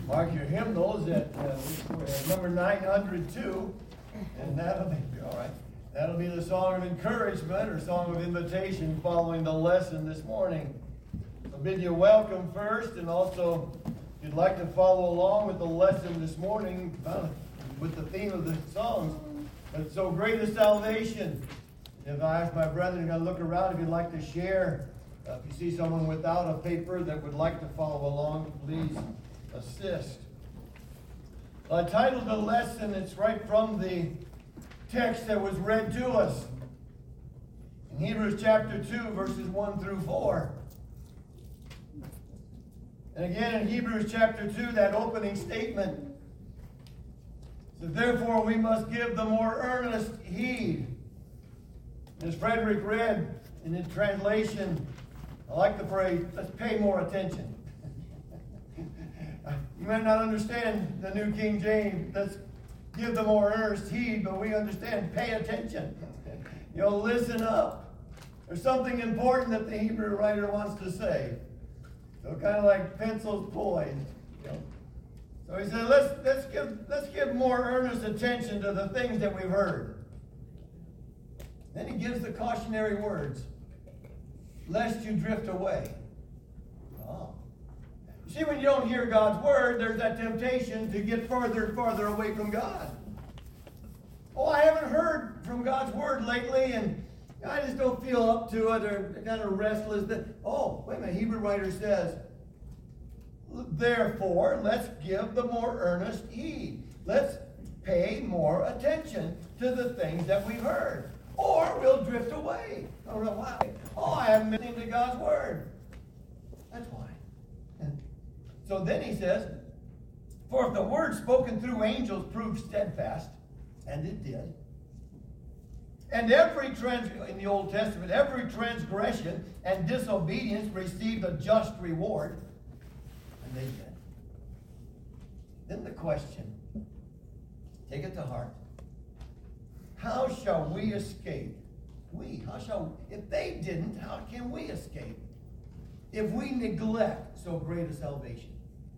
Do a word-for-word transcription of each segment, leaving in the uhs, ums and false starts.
Mark your hymnals at uh, number nine hundred two, and that'll be all right. That'll be the song of encouragement or song of invitation following the lesson this morning. I'll bid you welcome first, and also if you'd like to follow along with the lesson this morning uh, with the theme of the songs. But so great a salvation. If I ask my brethren to look around, if you'd like to share, uh, if you see someone without a paper that would like to follow along, please assist. I titled the lesson, it's right from the text that was read to us. In Hebrews chapter two, verses one through four. And again in Hebrews chapter two, that opening statement. So therefore we must give the more earnest heed. As Frederick read in his translation, I like the phrase, let's pay more attention. You may not understand the New King James, let's give the more earnest heed, but we understand pay attention. You know, listen up. There's something important that the Hebrew writer wants to say. So kind of like pencils poised. You know. So he said, let's let's give let's give more earnest attention to the things that we've heard. Then he gives the cautionary words, lest you drift away. Oh. You see, when you don't hear God's word, there's that temptation to get further and farther away from God. Oh, I haven't heard from God's word lately, and I just don't feel up to it, or kind of restless. Oh, wait a minute, Hebrew writer says, therefore, let's give the more earnest heed. Let's pay more attention to the things that we've heard. Or we'll drift away. Oh, no, why? Oh, I haven't been into God's word. That's why. So then he says, for if the word spoken through angels proved steadfast, and it did, and every trans in the Old Testament, every transgression and disobedience received a just reward, and they did. Then the question, take it to heart. How shall we escape? We, how shall, if they didn't, how can we escape? If we neglect so great a salvation.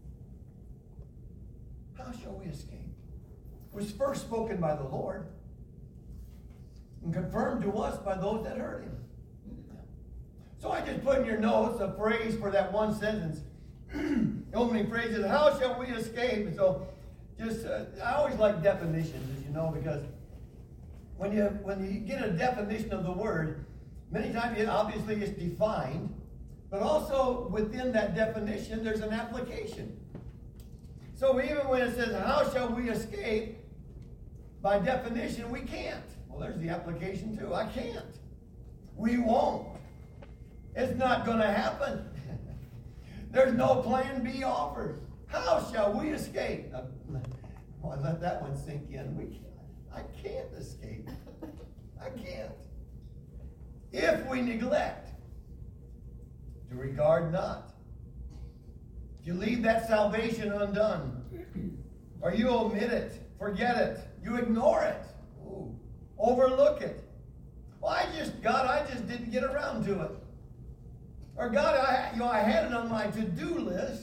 How shall we escape? It was first spoken by the Lord and confirmed to us by those that heard him. So I just put in your notes a phrase for that one sentence. The opening phrase is, how shall we escape? And so just, uh, I always like definitions, as you know, because when you when you get a definition of the word, many times it obviously it's defined, but also within that definition there's an application. So even when it says, how shall we escape? By definition, we can't. Well, there's the application too. I can't. We won't. It's not going to happen. There's no plan B offered. How shall we escape? Uh, well, let that one sink in. We can't. I can't escape. I can't. If we neglect to regard not, if you leave that salvation undone, or you omit it, forget it, you ignore it, ooh, overlook it. Well, I just, God, I just didn't get around to it. Or God, I, you know, I had it on my to-do list.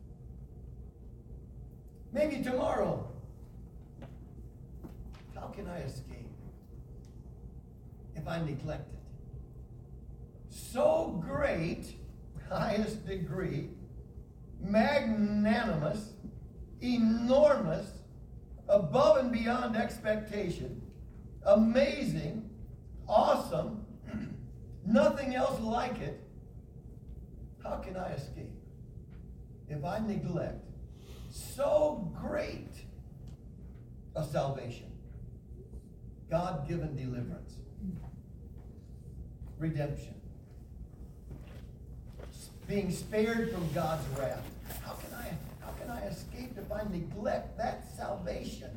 Maybe tomorrow. How can I escape if I neglect it? So great, highest degree, magnanimous, enormous, above and beyond expectation, amazing, awesome, nothing else like it. How can I escape if I neglect so great a salvation? God-given deliverance, redemption, being spared from God's wrath. How can I, how can I escape if I neglect that salvation?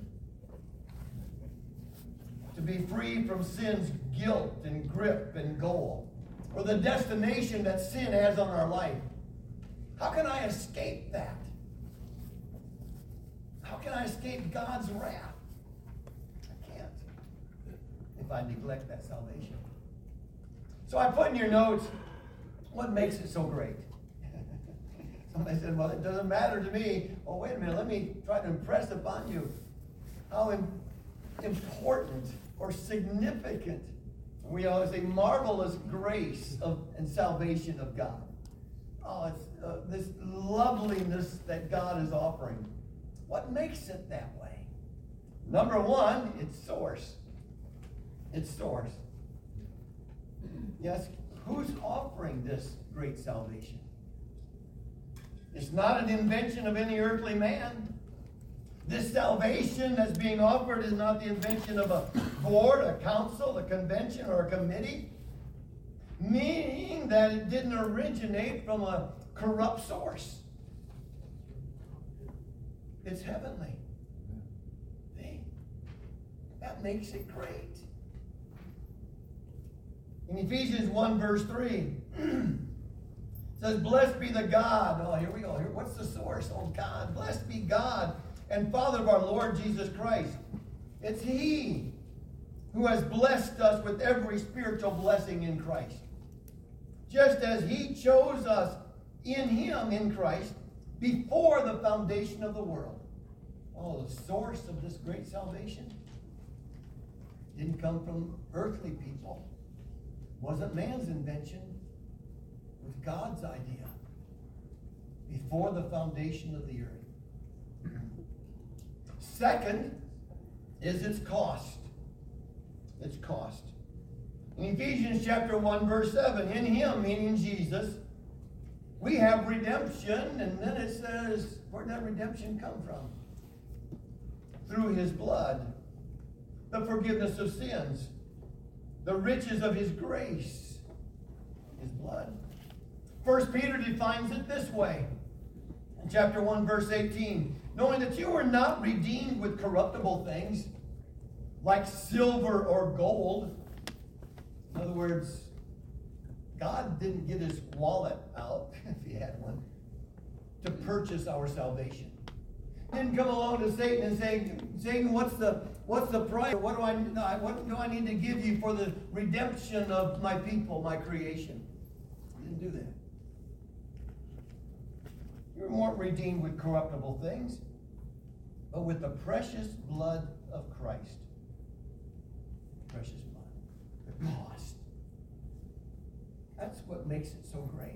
To be free from sin's guilt and grip and goal, or the destination that sin has on our life. How can I escape that? How can I escape God's wrath? I can't if I neglect that salvation. So I put in your notes, what makes it so great? Somebody said, well, it doesn't matter to me. Oh, wait a minute. Let me try to impress upon you how im- important or significant, we always say, marvelous grace of and salvation of God. Oh, it's uh, this loveliness that God is offering. What makes it that way? Number one, its source. Its source. Yes, who's offering this great salvation? It's not an invention of any earthly man. This salvation that's being offered is not the invention of a board, a council, a convention, or a committee. Meaning that it didn't originate from a corrupt source. It's heavenly. See? That makes it great. In Ephesians one verse three, it says, blessed be the God. Oh, here we go. Here, what's the source? Oh, God. Blessed be God and Father of our Lord Jesus Christ. It's He who has blessed us with every spiritual blessing in Christ. Just as He chose us in Him, in Christ, before the foundation of the world. Oh, the source of this great salvation didn't come from earthly people. Wasn't man's invention. It was God's idea. Before the foundation of the earth. Second is its cost. Its cost. In Ephesians chapter one, verse seven, in Him, meaning Jesus, we have redemption, and then it says, where did that redemption come from? Through His blood, the forgiveness of sins, the riches of His grace, His blood. First Peter defines it this way, in chapter one, verse eighteen, knowing that you were not redeemed with corruptible things, like silver or gold. In other words, God didn't get His wallet out, if He had one, to purchase our salvation. He didn't come along to Satan and say, Satan, what's the what's the price? What do I what do I need to give you for the redemption of my people, my creation? He didn't do that. You weren't redeemed with corruptible things, but with the precious blood of Christ. Precious blood. The cost. That's what makes it so great.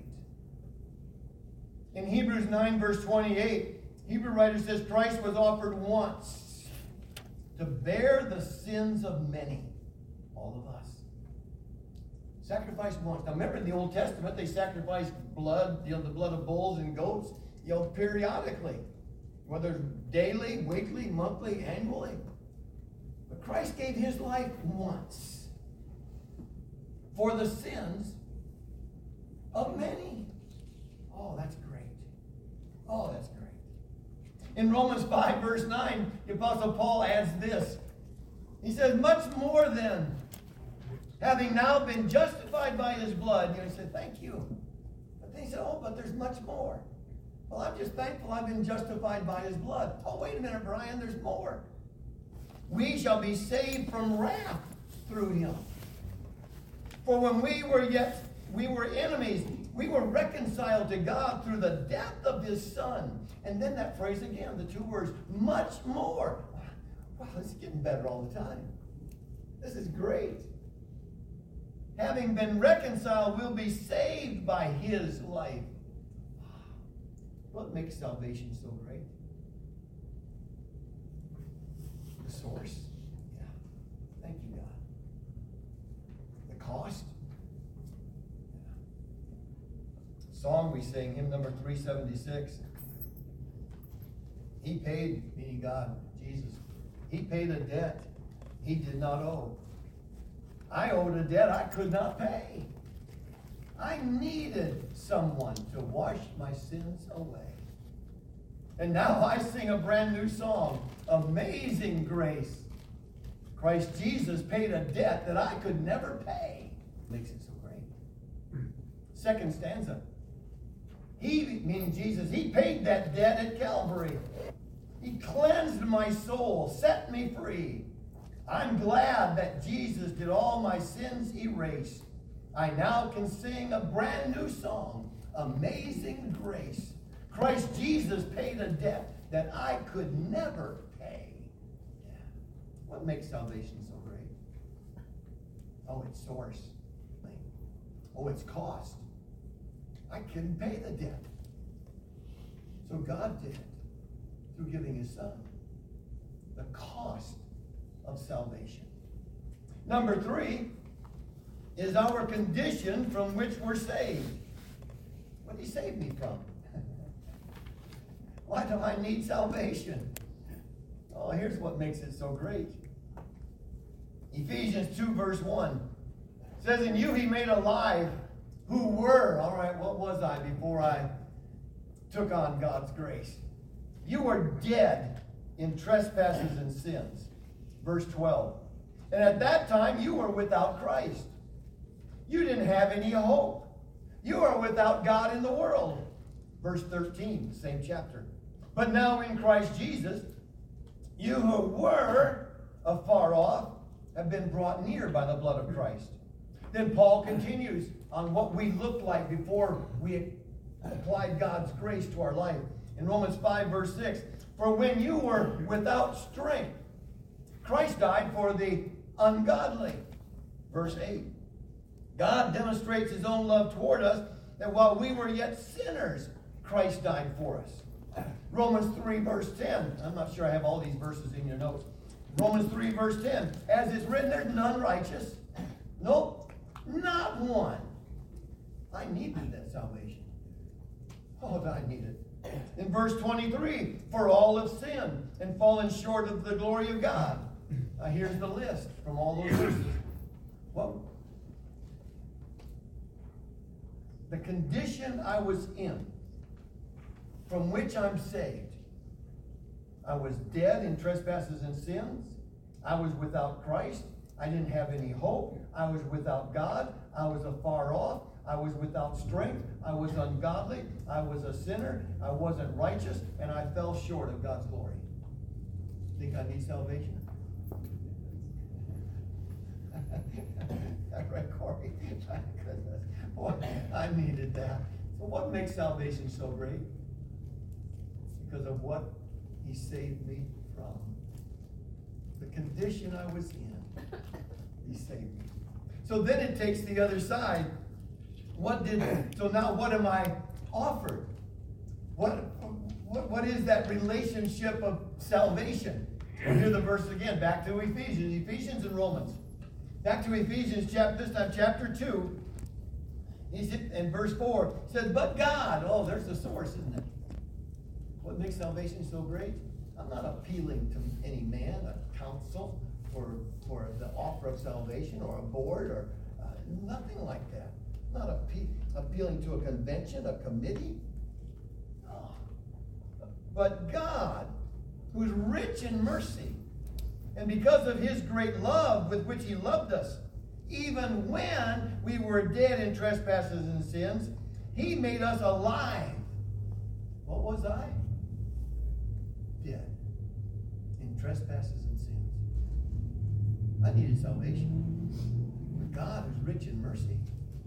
In Hebrews nine, verse twenty-eight, Hebrew writer says, Christ was offered once to bear the sins of many, all of us. Sacrificed once. Now remember, in the Old Testament, they sacrificed blood, you know, the blood of bulls and goats, you know, periodically. Whether daily, weekly, monthly, annually. But Christ gave His life once for the sins of many. Oh, that's great. Oh, that's great. In Romans five, verse nine, the Apostle Paul adds this. He says, much more than having now been justified by His blood. You know, he said, thank you. But then he said, oh, but there's much more. Well, I'm just thankful I've been justified by His blood. Oh, wait a minute, Brian, there's more. We shall be saved from wrath through Him. For when we were yet, we were enemies, we were reconciled to God through the death of His Son. And then that phrase again, the two words, much more. Wow, this is getting better all the time. This is great. Having been reconciled, we'll be saved by His life. What makes salvation so great? The source. Yeah. Thank you, God. The cost. Yeah. Song we sing, hymn number three seventy-six. He paid, meaning God, Jesus. He paid a debt He did not owe. I owed a debt I could not pay. I needed someone to wash my sins away. And now I sing a brand new song, Amazing Grace. Christ Jesus paid a debt that I could never pay. Makes it so great. Second stanza. He, meaning Jesus, He paid that debt at Calvary. He cleansed my soul, set me free. I'm glad that Jesus did all my sins erase. I now can sing a brand new song, Amazing Grace. Christ Jesus paid a debt that I could never pay. Yeah. What makes salvation so great? Oh, its source. Oh, its cost. I couldn't pay the debt. So God did it through giving his son. The cost of salvation. Number three is our condition from which we're saved. What did he save me from? Why do I need salvation? Oh, here's what makes it so great. Ephesians two verse one says, in you he made alive who were, all right, what was I before I took on God's grace? You were dead in trespasses and sins. Verse twelve. And at that time you were without Christ. You didn't have any hope. You are without God in the world. Verse thirteen, same chapter. But now in Christ Jesus, you who were afar off have been brought near by the blood of Christ. Then Paul continues on what we looked like before we applied God's grace to our life. In Romans five verse six, for when you were without strength, Christ died for the ungodly. Verse eight, God demonstrates his own love toward us, that while we were yet sinners, Christ died for us. Romans three verse ten, I'm not sure I have all these verses in your notes. Romans three verse ten, as it's written, there's none righteous. Nope, not one. I needed that salvation. Oh, I need it. In verse twenty-three, for all have sinned and fallen short of the glory of God. Now here's the list from all those verses. Well, the condition I was in, from which I'm saved. I was dead in trespasses and sins. I was without Christ. I didn't have any hope. I was without God. I was afar off. I was without strength. I was ungodly. I was a sinner. I wasn't righteous. And I fell short of God's glory. Think I need salvation? Right, Corey? My goodness. Boy, I needed that. So what makes salvation so great? Because of what he saved me from. The condition I was in, he saved me. So then it takes the other side. What did, so now what am I offered? What, what, what is that relationship of salvation? Well, hear the verse again, back to Ephesians, Ephesians and Romans. Back to Ephesians, chapter, this time chapter two, he's in verse four, it says, but God, oh, there's the source, isn't it? What makes salvation so great? I'm not appealing to any man, a council, for, for the offer of salvation, or a board, or uh, nothing like that. I'm not appe- appealing to a convention, a committee. No. But God, who's rich in mercy, and because of his great love with which he loved us, even when we were dead in trespasses and sins, he made us alive. What was I? Dead in trespasses and sins. I needed salvation. But God, who's rich in mercy,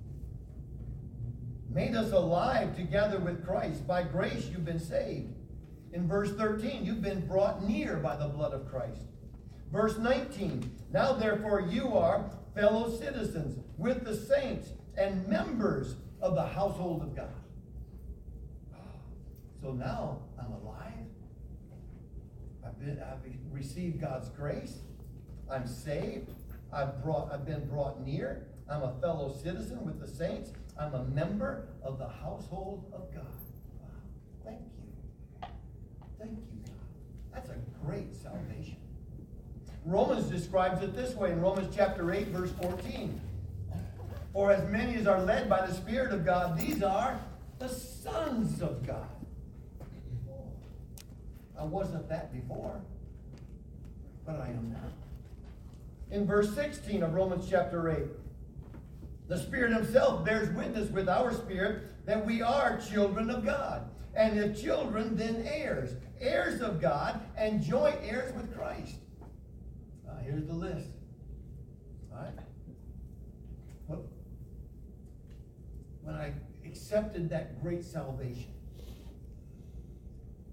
made us alive together with Christ. By grace you've been saved. In verse thirteen, you've been brought near by the blood of Christ. Verse nineteen, now therefore you are fellow citizens with the saints and members of the household of God. So now I'm alive. I've, been, I've received God's grace. I'm saved. I've, brought, I've been brought near. I'm a fellow citizen with the saints. I'm a member of the household of God. Wow. Thank you. Thank you, God. That's a great salvation. Romans describes it this way in Romans chapter eight, verse fourteen. For as many as are led by the Spirit of God, these are the sons of God. Oh, I wasn't that before, but I am now. In verse sixteen of Romans chapter eight, the Spirit himself bears witness with our spirit that we are children of God. And if children, then heirs. Heirs of God and joint heirs with Christ. Uh, here's the list. All right. Well, when I accepted that great salvation,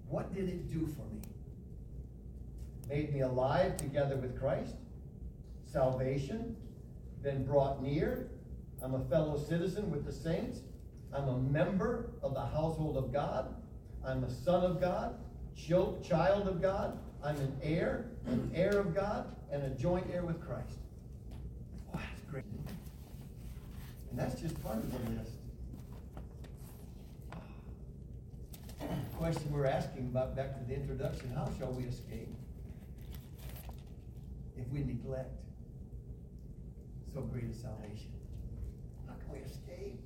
What did it do for me? Made me alive together with Christ. Salvation. Been brought near. I'm a fellow citizen with the saints. I'm a member of the household of God. I'm a son of God, child of God. I'm an heir, an heir of God, and a joint heir with Christ. Wow, that's great. And that's just part of the list. The question we're asking about, back to the introduction, how shall we escape if we neglect so great a salvation? How can we escape?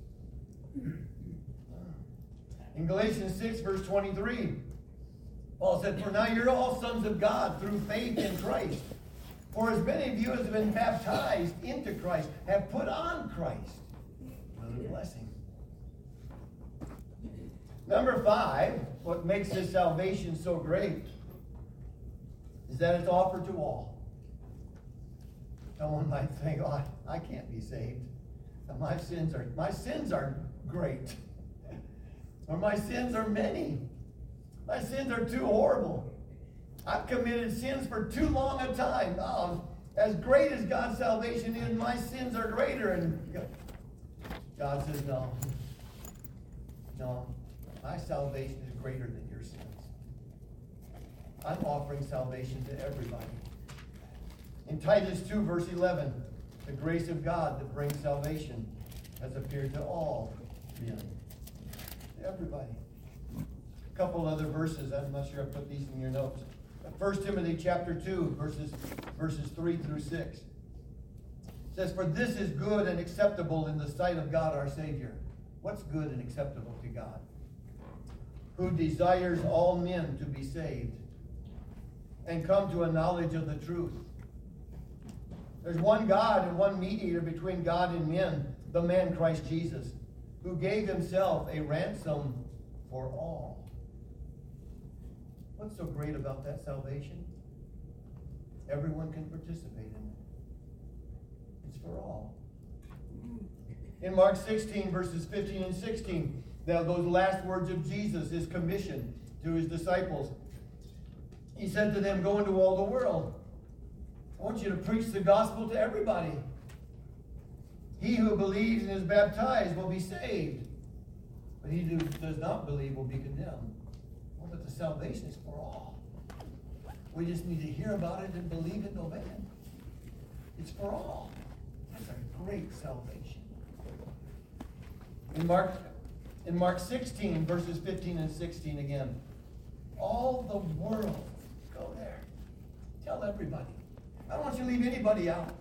In Galatians six, verse twenty-three, Paul said, "For now you're all sons of God through faith in Christ. For as many of you as have been baptized into Christ have put on Christ." Another blessing. Number five, what makes this salvation so great is that it's offered to all. Someone might think, "Oh, I, I can't be saved. My sins are my sins are great." Or my sins are many. My sins are too horrible. I've committed sins for too long a time. Oh, as great as God's salvation is, my sins are greater. And God says, no. No. My salvation is greater than your sins. I'm offering salvation to everybody. In Titus two, verse eleven, the grace of God that brings salvation has appeared to all men. Everybody. A couple other verses. I'm not sure I put these in your notes. First Timothy chapter two, verses, verses three through six. It says, "For this is good and acceptable in the sight of God our Savior." What's good and acceptable to God? "Who desires all men to be saved and come to a knowledge of the truth." There's one God and one mediator between God and men, the man Christ Jesus, who gave himself a ransom for all. What's so great about that salvation? Everyone can participate in it. It's for all. In Mark sixteen, verses fifteen and sixteen, those last words of Jesus, his commission to his disciples, he said to them, "Go into all the world. I want you to preach the gospel to everybody. He who believes and is baptized will be saved, but he who does not believe will be condemned." Well, but the salvation is for all. We just need to hear about it and believe it and obey it. It's for all. That's a great salvation. In Mark, in Mark sixteen, verses fifteen and sixteen again, all the world, go there. Tell everybody. I don't want you to leave anybody out.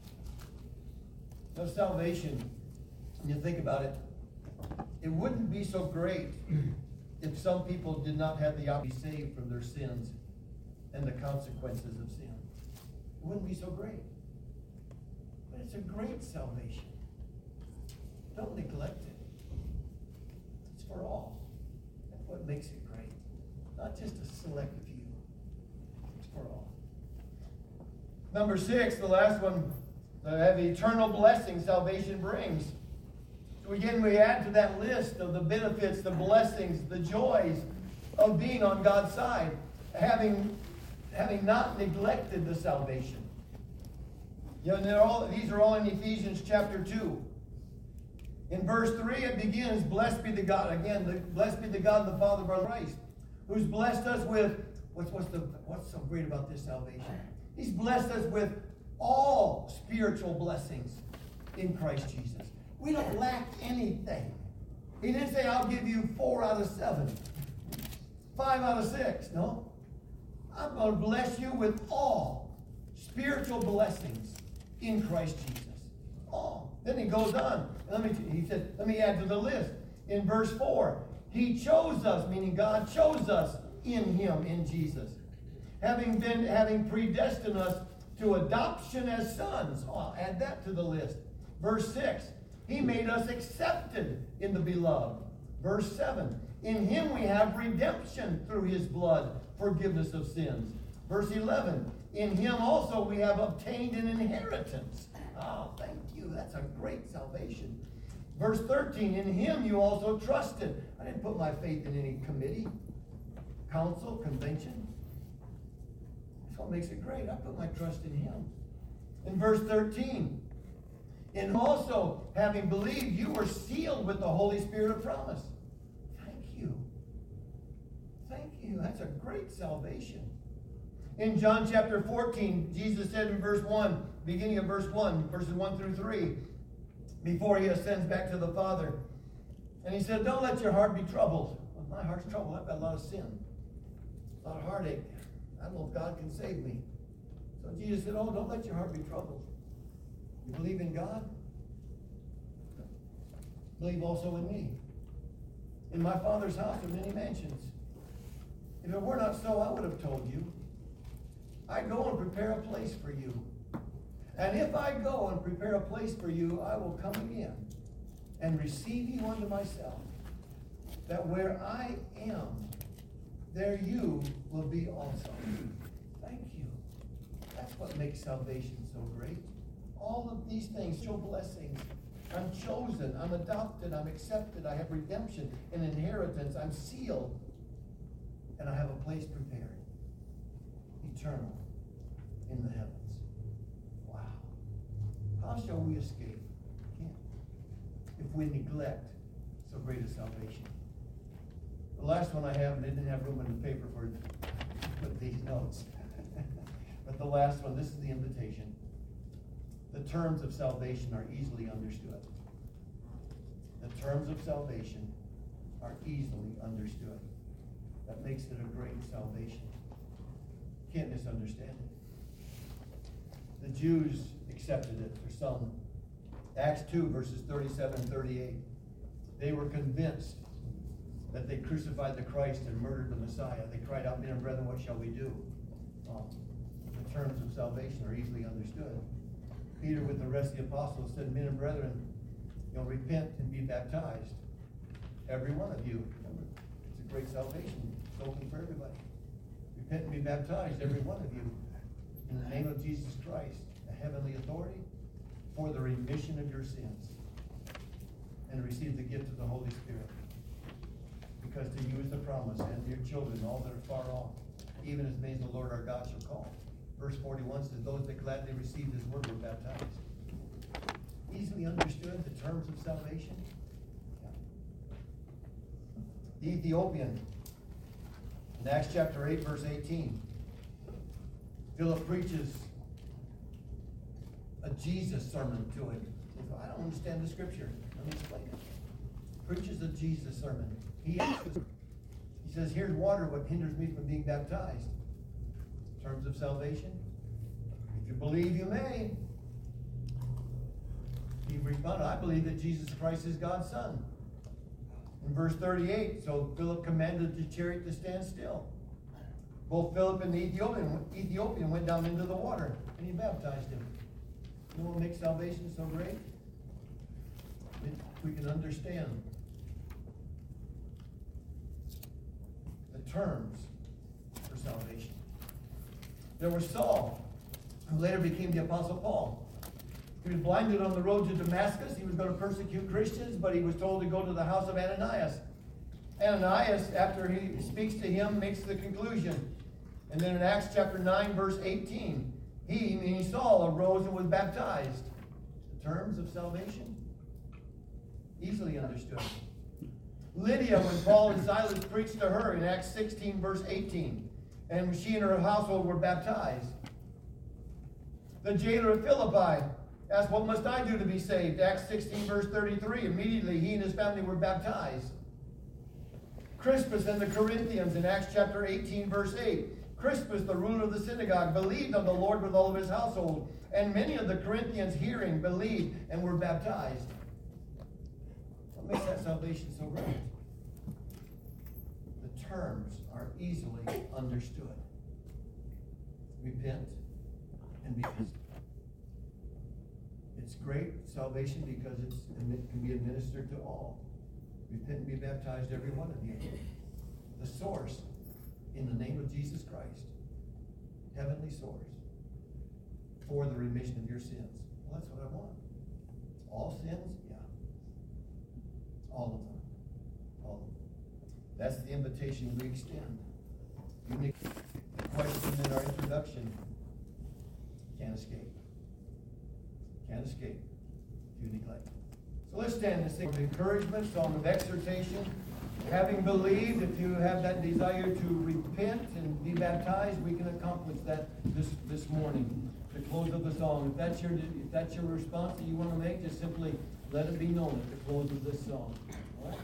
No salvation, when you think about it, it wouldn't be so great if some people did not have the opportunity to be saved from their sins and the consequences of sin. It wouldn't be so great. But it's a great salvation. Don't neglect it. It's for all. That's what makes it great. Not just a select few. It's for all. Number six, the last one, the eternal blessing salvation brings. So again, we add to that list of the benefits, the blessings, the joys of being on God's side, having, having not neglected the salvation. You know, and they're all, these are all in Ephesians chapter two. In verse three, it begins, "Blessed be the God," again, the, "Blessed be the God, the Father of our Christ, who's blessed us with," what's, what's, the, what's so great about this salvation? He's blessed us with all spiritual blessings in Christ Jesus. We don't lack anything. He didn't say, "I'll give you four out of seven, five out of six." No. I'm going to bless you with all spiritual blessings in Christ Jesus. All. Then he goes on. Let me, he said, let me add to the list. In verse four, he chose us, meaning God chose us in him, in Jesus. Having been, having predestined us to adoption as sons. Oh, I'll add that to the list. Verse six, he made us accepted in the beloved. Verse seven, in him we have redemption through his blood, forgiveness of sins. Verse eleven, in him also we have obtained an inheritance. Oh, thank you. That's a great salvation. Verse thirteen, in him you also trusted. I didn't put my faith in any committee, council, convention. That's what makes it great. I put my trust in him. In verse thirteen, and also, having believed, you were sealed with the Holy Spirit of promise. Thank you. Thank you. That's a great salvation. In John chapter fourteen, Jesus said in verse one, beginning of verse one, verses one through three, before he ascends back to the Father, and he said, don't let your heart be troubled. Well, my heart's troubled. I've got a lot of sin, a lot of heartache. I don't know if God can save me. So Jesus said, oh, don't let your heart be troubled. You believe in God? Believe also in me. In my Father's house are many mansions. If it were not so, I would have told you. I go and prepare a place for you. And if I go and prepare a place for you, I will come again and receive you unto myself, that where I am, there you will be also. Thank you. That's what makes salvation so great. All of these things show blessings. I'm chosen, I'm adopted, I'm accepted, I have redemption, an inheritance, I'm sealed, and I have a place prepared. Eternal in the heavens. Wow. How shall we escape? Can't. If we neglect so great a salvation. The last one I have, and I didn't have room in the paper for put these notes. But the last one, this is the invitation. The terms of salvation are easily understood. The terms of salvation are easily understood. That makes it a great salvation. Can't misunderstand it. The Jews accepted it for some. Acts two, verses thirty-seven and thirty-eight. They were convinced that they crucified the Christ and murdered the Messiah. They cried out, men and brethren, what shall we do? Well, the terms of salvation are easily understood. Peter, with the rest of the apostles, said, men and brethren, you know, repent and be baptized. Every one of you. Remember, it's a great salvation. It's open for everybody. Repent and be baptized, every one of you, in the name of Jesus Christ, a heavenly authority, for the remission of your sins, and receive the gift of the Holy Spirit. Because to you is the promise, and to your children, all that are far off, even as many as the Lord our God shall call. Verse forty-one says, those that gladly received his word were baptized. Easily understood the terms of salvation. Yeah. The Ethiopian, in Acts chapter eight, verse eighteen, Philip preaches a Jesus sermon to him. I don't understand the scripture. Let me explain it. Preaches a Jesus sermon. He answers. He says, here's water, what hinders me from being baptized? In terms of salvation, if you believe, you may. He responded, I believe that Jesus Christ is God's Son. In verse thirty-eight, so Philip commanded the chariot to stand still. Both Philip and the Ethiopian, Ethiopian went down into the water, and he baptized him. You know what makes salvation so great? We can understand the terms for salvation. There was Saul, who later became the Apostle Paul. He was blinded on the road to Damascus. He was going to persecute Christians, but he was told to go to the house of Ananias. Ananias, after he speaks to him, makes the conclusion. And then in Acts chapter nine, verse eighteen, he, meaning Saul, arose and was baptized. The terms of salvation, easily understood. Lydia, when Paul and Silas preached to her in Acts sixteen, verse eighteen, and she and her household were baptized. The jailer of Philippi asked, what must I do to be saved? Acts sixteen, verse thirty-three. Immediately he and his family were baptized. Crispus and the Corinthians in Acts chapter eighteen, verse eight. Crispus, the ruler of the synagogue, believed on the Lord with all of his household. And many of the Corinthians, hearing, believed and were baptized. What makes that salvation so great? The terms are easily understood. Repent and be baptized. It's great salvation because it's, it can be administered to all. Repent and be baptized, every one of you. The source, in the name of Jesus Christ, heavenly source, for the remission of your sins. Well, that's what I want. All sins? Yeah. All of them. All of them. That's the invitation we extend. You question in our introduction. Can't escape. Can't escape if you neglect. So let's stand and sing of encouragement, song of exhortation. Having believed, if you have that desire to repent and be baptized, we can accomplish that this, this morning. The close of the song. If that's your if that's your response that you want to make, just simply let it be known at the close of this song.